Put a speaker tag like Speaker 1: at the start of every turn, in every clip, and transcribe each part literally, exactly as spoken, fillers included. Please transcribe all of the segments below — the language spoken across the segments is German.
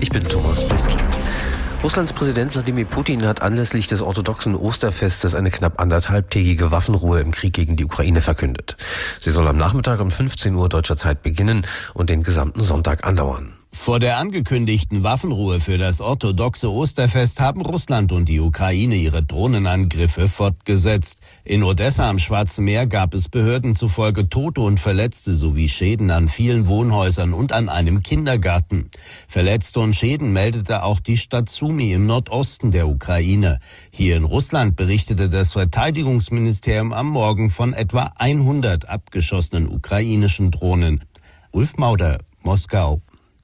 Speaker 1: Ich bin Thomas Bliski. Russlands Präsident Wladimir Putin hat anlässlich des orthodoxen Osterfestes eine knapp anderthalbtägige Waffenruhe im Krieg gegen die Ukraine verkündet. Sie soll am Nachmittag um fünfzehn Uhr deutscher Zeit beginnen und den gesamten Sonntag andauern.
Speaker 2: Vor der angekündigten Waffenruhe für das orthodoxe Osterfest haben Russland und die Ukraine ihre Drohnenangriffe fortgesetzt. In Odessa am Schwarzen Meer gab es Behörden zufolge Tote und Verletzte sowie Schäden an vielen Wohnhäusern und an einem Kindergarten. Verletzte und Schäden meldete auch die Stadt Sumy im Nordosten der Ukraine. Hier in Russland berichtete das Verteidigungsministerium am Morgen von etwa hundert abgeschossenen ukrainischen Drohnen. Ulf Mauder, Moskau.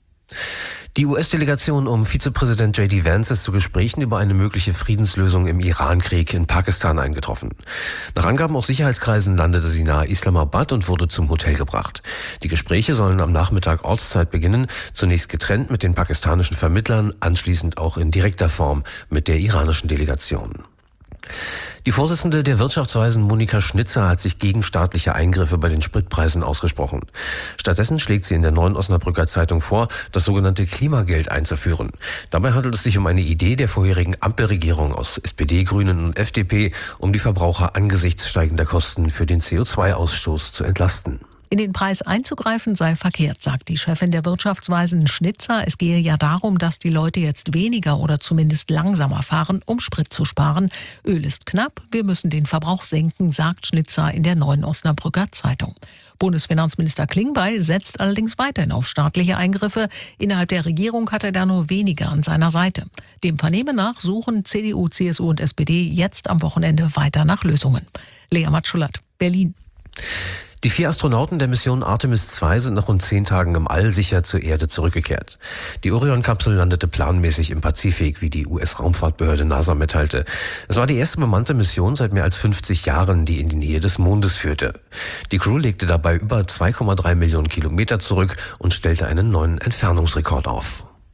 Speaker 1: Die U S-Delegation um Vizepräsident J D Vance ist zu Gesprächen über eine mögliche Friedenslösung im Iran-Krieg in Pakistan eingetroffen. Nach Angaben aus Sicherheitskreisen landete sie nahe Islamabad und wurde zum Hotel gebracht. Die Gespräche sollen am Nachmittag Ortszeit beginnen, zunächst getrennt mit den pakistanischen Vermittlern, anschließend auch in direkter Form mit der iranischen Delegation. Die Vorsitzende der Wirtschaftsweisen Monika Schnitzer hat sich gegen staatliche Eingriffe bei den Spritpreisen ausgesprochen. Stattdessen schlägt sie in der Neuen Osnabrücker Zeitung vor, das sogenannte Klimageld einzuführen. Dabei handelt es sich um eine Idee der vorherigen Ampelregierung aus S P D, Grünen und F D P, um die Verbraucher angesichts steigender Kosten für den C O zwei Ausstoß zu entlasten.
Speaker 3: In den Preis einzugreifen sei verkehrt, sagt die Chefin der Wirtschaftsweisen Schnitzer. Es gehe ja darum, dass die Leute jetzt weniger oder zumindest langsamer fahren, um Sprit zu sparen. Öl ist knapp, wir müssen den Verbrauch senken, sagt Schnitzer in der Neuen Osnabrücker Zeitung. Bundesfinanzminister Klingbeil setzt allerdings weiterhin auf staatliche Eingriffe. Innerhalb der Regierung hat er da nur wenige an seiner Seite. Dem Vernehmen nach suchen C D U, C S U und S P D jetzt am Wochenende weiter nach Lösungen. Lea Matschulat, Berlin.
Speaker 1: Die vier Astronauten der Mission Artemis zwei sind nach rund zehn Tagen im All sicher zur Erde zurückgekehrt. Die Orion-Kapsel landete planmäßig im Pazifik, wie die U S-Raumfahrtbehörde NASA mitteilte. Es war die erste bemannte Mission seit mehr als fünfzig Jahren, die in die Nähe des Mondes führte. Die Crew legte dabei über zwei Komma drei Millionen Kilometer zurück und stellte einen neuen Entfernungsrekord auf.